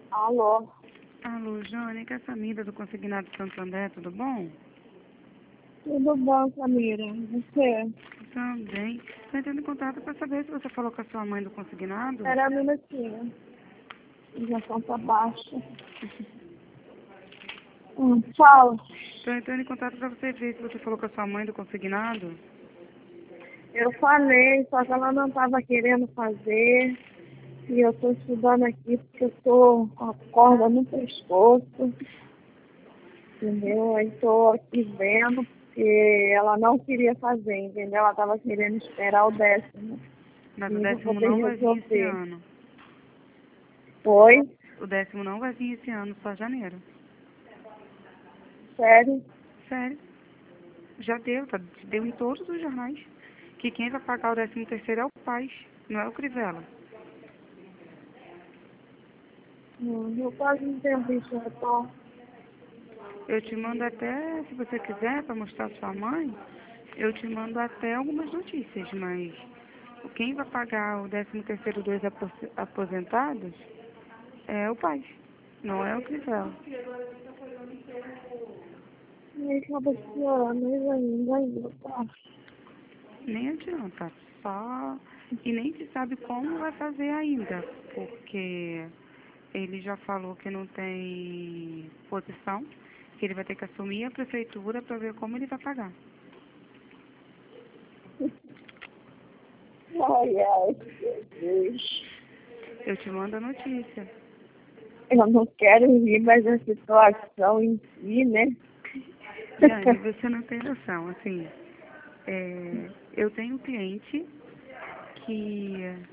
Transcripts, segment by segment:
Alô? Alô, Jônia, que é a Samira do Consignado Santo André, tudo bom? Tudo bom, Samira? Você? Também. Estou entrando em contato para saber se você falou com a sua mãe do Consignado. Espera um minutinho. Já tá baixa. Fala. Estou entrando em contato para você ver se você falou com a sua mãe do Consignado. Eu falei, só que ela não estava querendo fazer. E eu estou estudando aqui porque eu estou com a corda no pescoço. Entendeu? Aí estou aqui vendo porque ela não queria fazer, entendeu? Ela estava querendo esperar o 10º. Mas E o eu vou 10º poder não vai vir esse resolver. ano. Foi? O 10º não vai vir esse ano, só janeiro. Sério? Sério. Já deu, deu em todos os jornais. Que quem vai pagar o 13º é o pai, não é o Crivella. Eu quase não tenho visto o retorno. Eu te mando até, se você quiser, para mostrar à sua mãe, eu te mando até algumas notícias, mas quem vai pagar o 13º dos aposentados é o pai, não é o Crivella. E acaba piorando ainda, tá? Nem adianta, só... E nem se sabe como vai fazer ainda, porque ele já falou que não tem posição, que ele vai ter que assumir a prefeitura para ver como ele vai pagar. Ai, Jesus. Eu te mando a notícia. Eu não quero rir, mas a situação em si, né? Jane, você não tem noção, assim, eu tenho um cliente que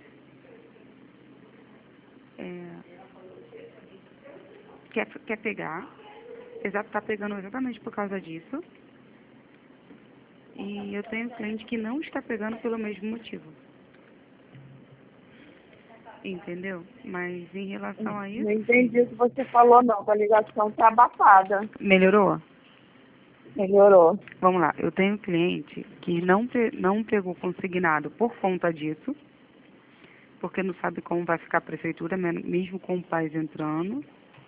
quer pegar, está pegando exatamente por causa disso, e eu tenho um cliente que não está pegando pelo mesmo motivo. Entendeu? Mas em relação a isso... Não entendi o que você falou, não. A ligação tá abafada. Melhorou? Melhorou. Vamos lá, eu tenho um cliente que não pegou consignado por conta disso, porque não sabe como vai ficar a prefeitura, mesmo com o pai entrando.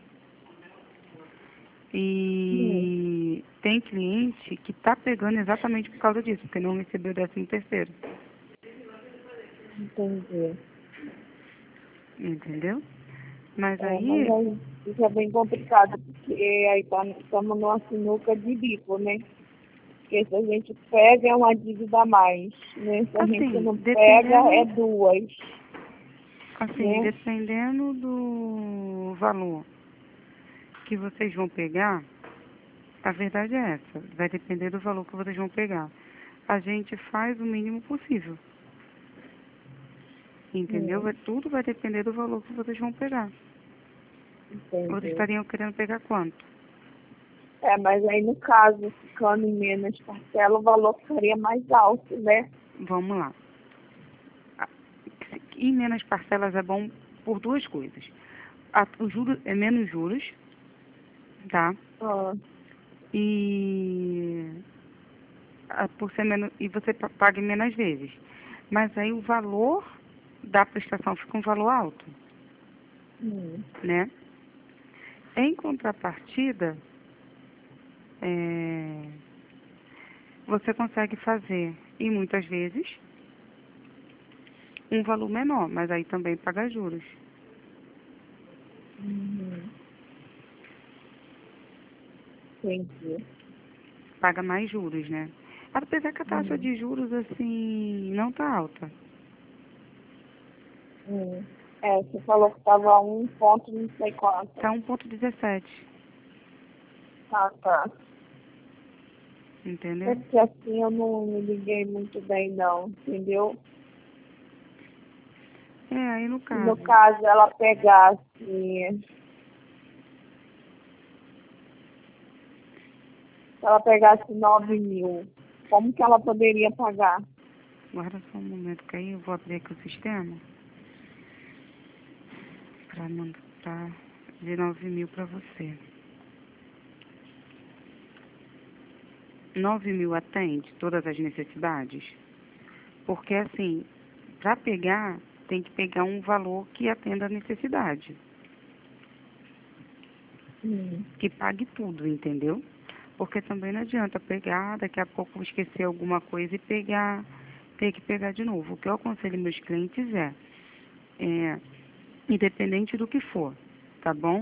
E tem cliente que está pegando exatamente por causa disso, porque não recebeu o 13º. Entendi. Entendeu? Mas Mas aí, aí fica bem complicado, porque aí estamos numa sinuca de bico, né? Porque se a gente pega é uma dívida a mais, né? Se a gente assim, não pega é duas, né? dependendo do valor que vocês vão pegar, a verdade é essa, vai depender do valor que vocês vão pegar. A gente faz o mínimo possível. Entendeu? Tudo vai depender do valor que vocês vão pegar. Entendi. Vocês estariam querendo pegar quanto? Mas aí no caso, ficando em menos parcela, o valor ficaria mais alto, né? Vamos lá. Em menos parcelas é bom por duas coisas. O juro é menos juros, tá? E por ser menos, e você paga em menos vezes. Mas aí o valor da prestação fica um valor alto, né? Em contrapartida, você consegue fazer, e muitas vezes, um valor menor, mas aí também paga juros. Entendi. Paga mais juros, né? Apesar que a taxa de juros, assim, não tá alta. Você falou que estava 1 ponto não sei quanto. Tá 1,17. Tá. Entendeu? É porque assim eu não me liguei muito bem não, entendeu? Aí no Se caso. no caso ela pegasse, se ela pegasse 9.000, como que ela poderia pagar? Guarda só um momento que aí eu vou abrir aqui o sistema. Pra mandar de 9.000 pra você. 9.000 atende todas as necessidades? Porque assim, para pegar, tem que pegar um valor que atenda a necessidade. que pague tudo, entendeu? Porque também não adianta pegar, daqui a pouco esquecer alguma coisa e ter que pegar de novo. O que eu aconselho meus clientes é independente do que for, tá bom?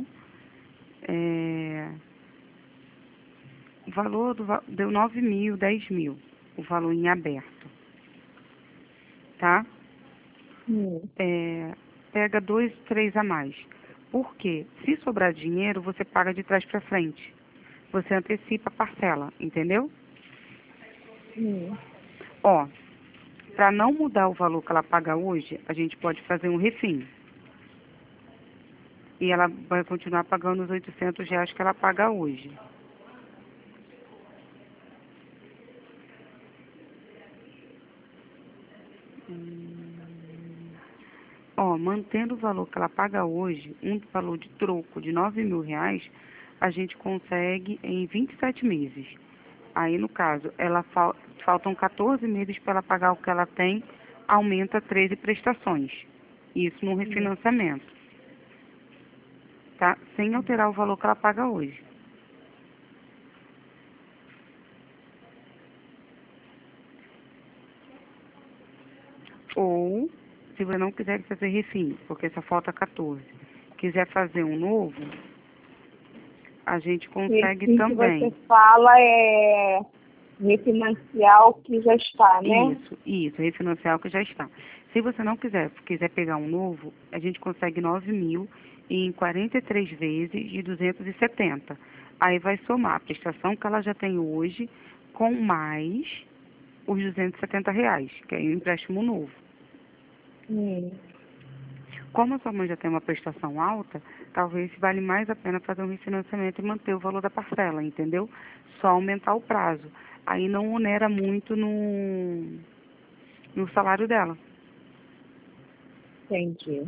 O valor deu 9 mil, 10 mil, o valor em aberto, tá? Pega 2, 3 a mais. Por quê? Se sobrar dinheiro, você paga de trás para frente. Você antecipa a parcela, entendeu? Ó, para não mudar o valor que ela paga hoje, a gente pode fazer um refim. E ela vai continuar pagando os R$ 800 que ela paga hoje. Ó, mantendo o valor que ela paga hoje, um valor de troco de R$ 9.000, a gente consegue em 27 meses. Aí, no caso, faltam 14 meses para ela pagar o que ela tem, aumenta 13 prestações. Isso no refinanciamento, tá? Sem alterar o valor que ela paga hoje. Ou, se você não quiser fazer refim, porque só falta 14, quiser fazer um novo, a gente consegue Esse também. que você fala é refinanciar o que já está, né? Isso, refinanciar o que já está. Se você não quiser pegar um novo, a gente consegue 9 mil em 43 vezes de 270. Aí vai somar a prestação que ela já tem hoje com mais os R$ 270, que é o empréstimo novo. Como a sua mãe já tem uma prestação alta, talvez vale mais a pena fazer um refinanciamento e manter o valor da parcela, entendeu? Só aumentar o prazo. Aí não onera muito no salário dela. Entendi.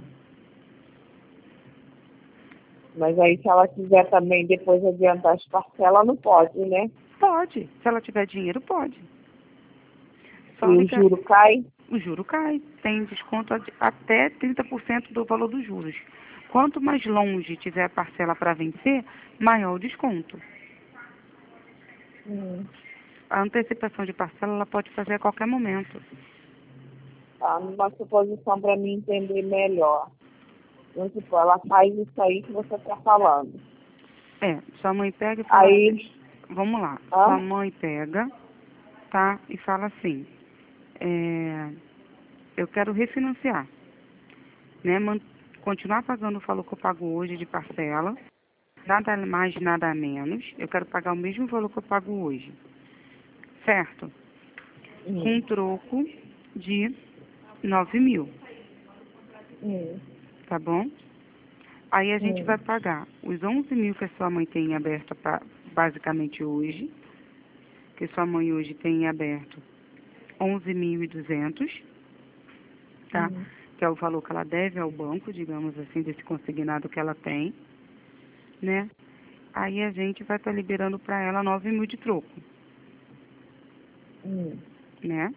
Mas aí se ela quiser também depois adiantar as parcelas, não pode, né? Pode. Se ela tiver dinheiro, pode. E o juro cai? O juro cai. Tem desconto até 30% do valor dos juros. Quanto mais longe tiver a parcela para vencer, maior o desconto. A antecipação de parcela ela pode fazer a qualquer momento. Tá, numa suposição para mim entender melhor. Então, tipo, ela faz isso aí que você está falando. Sua mãe pega e fala aí, assim, vamos lá, sua mãe pega, tá, e fala assim, eu quero refinanciar, né, continuar pagando o valor que eu pago hoje de parcela, nada mais, nada menos, eu quero pagar o mesmo valor que eu pago hoje, certo? Com um troco de 9 mil, tá bom? Aí a gente vai pagar os 11 mil que a sua mãe tem em aberto basicamente hoje, que sua mãe hoje tem em aberto 11.200, tá? Que é o valor que ela deve ao banco, digamos assim, desse consignado que ela tem, né? Aí a gente vai estar liberando para ela 9 mil de troco, né?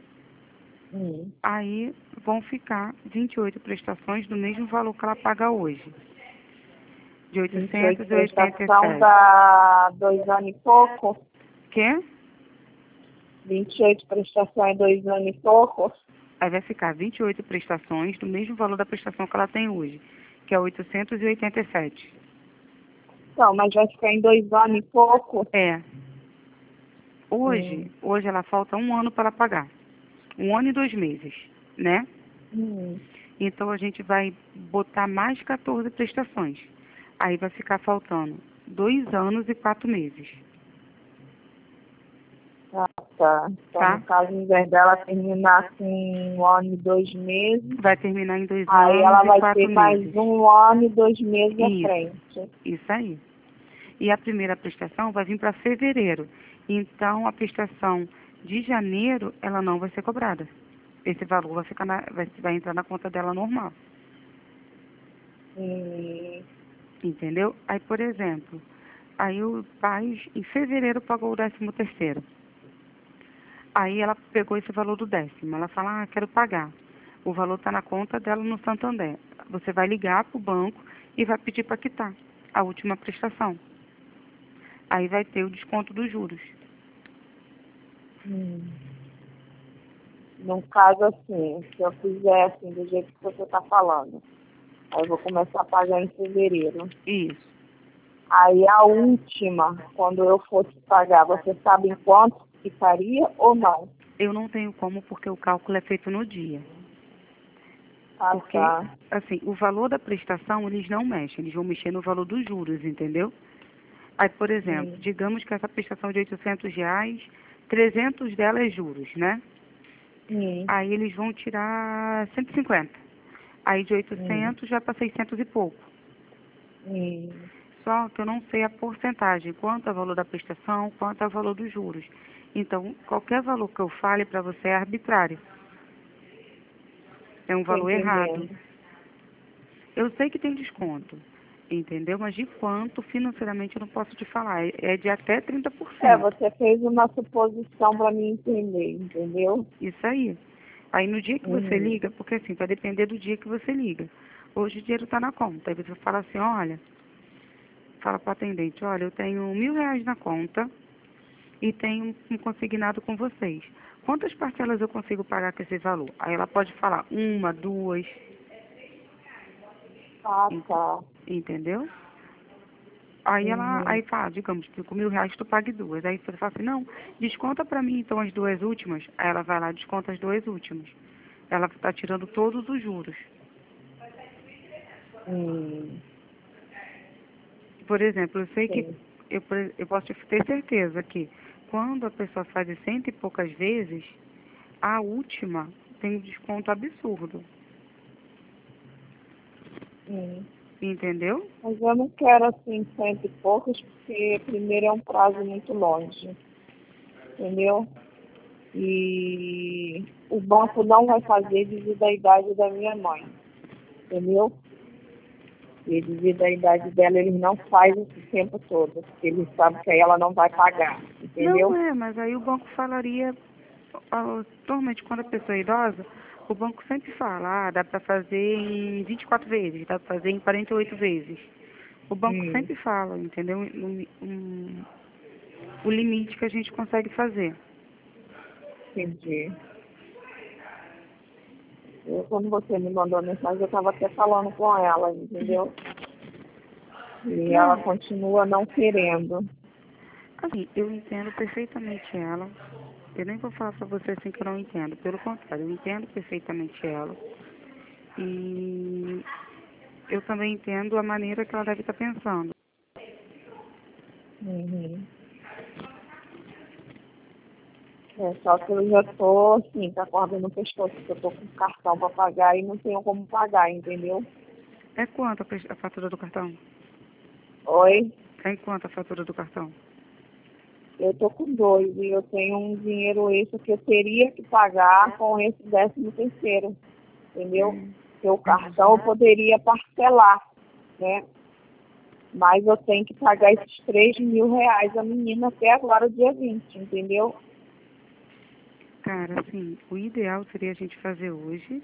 Aí vão ficar 28 prestações do mesmo valor que ela paga hoje, de 887. prestação dá 2 anos e pouco? Quê? 28 prestações, 2 anos e pouco? Aí vai ficar 28 prestações do mesmo valor da prestação que ela tem hoje, que é 887. Não, mas vai ficar em 2 anos e pouco? Hoje ela falta 1 ano para pagar. 1 ano e 2 meses, né? Então a gente vai botar mais 14 prestações. Aí vai ficar faltando 2 anos e 4 meses. Tá. Então, no caso, em vez dela terminar com 1 ano e 2 meses... Vai terminar em 2 anos aí ela e 4 vai meses. ter mais 1 ano e 2 meses à frente. Isso aí. E a primeira prestação vai vir para fevereiro. Então, a prestação de janeiro, ela não vai ser cobrada. Esse valor vai entrar na conta dela normal. Entendeu? Aí, por exemplo, aí o pai, em fevereiro, pagou o 13º. Aí ela pegou esse valor do 10º. Ela fala, quero pagar. O valor está na conta dela no Santander. Você vai ligar para o banco e vai pedir para quitar. a última prestação. Aí vai ter o desconto dos juros. No caso, assim, se eu fizer assim, do jeito que você está falando, aí eu vou começar a pagar em fevereiro. Isso. Aí a última, quando eu fosse pagar, você sabe em quanto ficaria ou não? Eu não tenho como, porque o cálculo é feito no dia. Ah, Porque, tá. assim, o valor da prestação, eles não mexem, eles vão mexer no valor dos juros, entendeu? Aí, por exemplo, digamos que essa prestação de R$ 800, 300 dela é juros, né? Aí eles vão tirar 150. Aí de 800 já para 600 e pouco. Só que eu não sei a porcentagem, quanto é o valor da prestação, quanto é o valor dos juros. Então, qualquer valor que eu fale para você é arbitrário. É um valor errado. Eu sei que tem desconto, entendeu? Mas de quanto financeiramente eu não posso te falar. É de até 30%. Você fez uma suposição para mim entender, entendeu? Isso aí. Aí no dia que você liga, porque assim, vai depender do dia que você liga. Hoje o dinheiro está na conta. Aí você fala assim, olha, fala para o atendente, olha, eu tenho R$ 1.000 na conta e tenho um consignado com vocês. Quantas parcelas eu consigo pagar com esse valor? Aí ela pode falar uma, duas. Ah, tá. Entendeu? Aí aí fala, digamos, que com R$ 1.000 tu pague duas. Aí você fala assim, não, desconta pra mim então as duas últimas. Aí ela vai lá e desconta as duas últimas. Ela está tirando todos os juros. Por exemplo, eu sei que eu posso ter certeza que quando a pessoa faz de 100 e poucas vezes, a última tem um desconto absurdo. Entendeu? Mas eu não quero assim 100 e poucos, porque primeiro é um prazo muito longe, entendeu? E o banco não vai fazer devido à idade da minha mãe, entendeu? E devido à idade dela, eles não fazem esse tempo todo, porque eles sabem que aí ela não vai pagar, entendeu? Não mas aí o banco falaria, normalmente quando a pessoa é idosa, o banco sempre fala, dá para fazer em 24 vezes, dá para fazer em 48 vezes. O banco sempre fala, entendeu? O limite que a gente consegue fazer. Entendi. Quando você me mandou a mensagem, eu estava até falando com ela, entendeu? E ela continua não querendo. Assim, eu entendo perfeitamente ela. Eu nem vou falar pra você assim que eu não entendo. Pelo contrário, eu entendo perfeitamente ela. E eu também entendo a maneira que ela deve estar pensando. Só que eu já tô, assim, com a corda no pescoço, porque eu tô com cartão para pagar e não tenho como pagar, entendeu? É quanto a fatura do cartão? Oi? É em quanto a fatura do cartão? Eu tô com 2 e eu tenho um dinheiro extra que eu teria que pagar com esse 13º, entendeu? Porque o cartão eu poderia parcelar, né? Mas eu tenho que pagar esses R$ 3.000 a menina até agora, dia 20, entendeu? Cara, assim, o ideal seria a gente fazer hoje.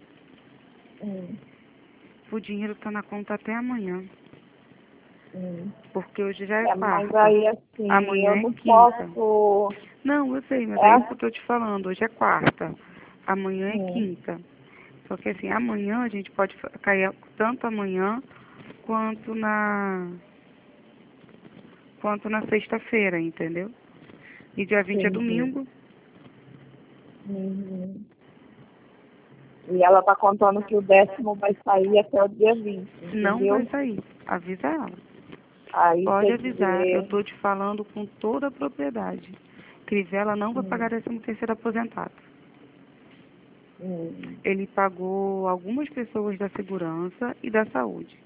O dinheiro tá na conta até amanhã. Porque hoje já é quarta. Mas aí, assim, amanhã eu é não quinta. posso... Não, eu sei, mas é isso que eu tô te falando. Hoje é quarta. Amanhã é quinta. Só que assim, amanhã a gente pode cair tanto amanhã quanto na sexta-feira, entendeu? E dia 20 é domingo. E ela tá contando que o 10º vai sair até o dia 20, entendeu? Não vai sair. Avisa ela. Aí, Pode avisar. Eu tô te falando com toda a propriedade. Crivella não vai pagar 13º aposentado. Ele pagou algumas pessoas da segurança e da saúde.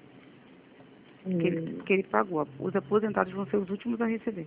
Que ele pagou. Os aposentados vão ser os últimos a receber.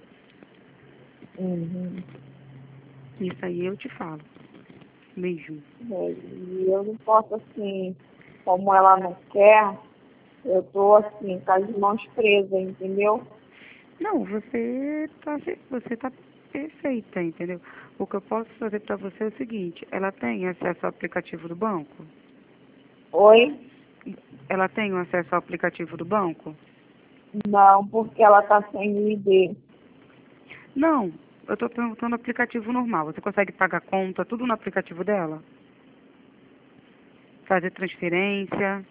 Isso aí eu te falo. Mesmo. E eu não posso, assim, como ela não quer, eu tô, assim, com as mãos presas, entendeu? Não, você tá perfeita, entendeu? O que eu posso fazer para você é o seguinte, ela tem acesso ao aplicativo do banco? Oi? Ela tem o acesso ao aplicativo do banco? Não, porque ela está sem ID. Não, eu estou perguntando no aplicativo normal. Você consegue pagar conta, tudo no aplicativo dela? Fazer transferência?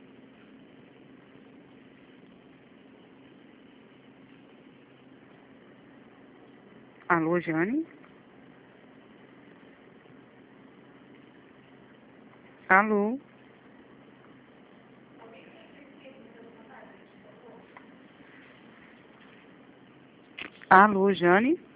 Alô, Jane? Alô? Alô, Jane?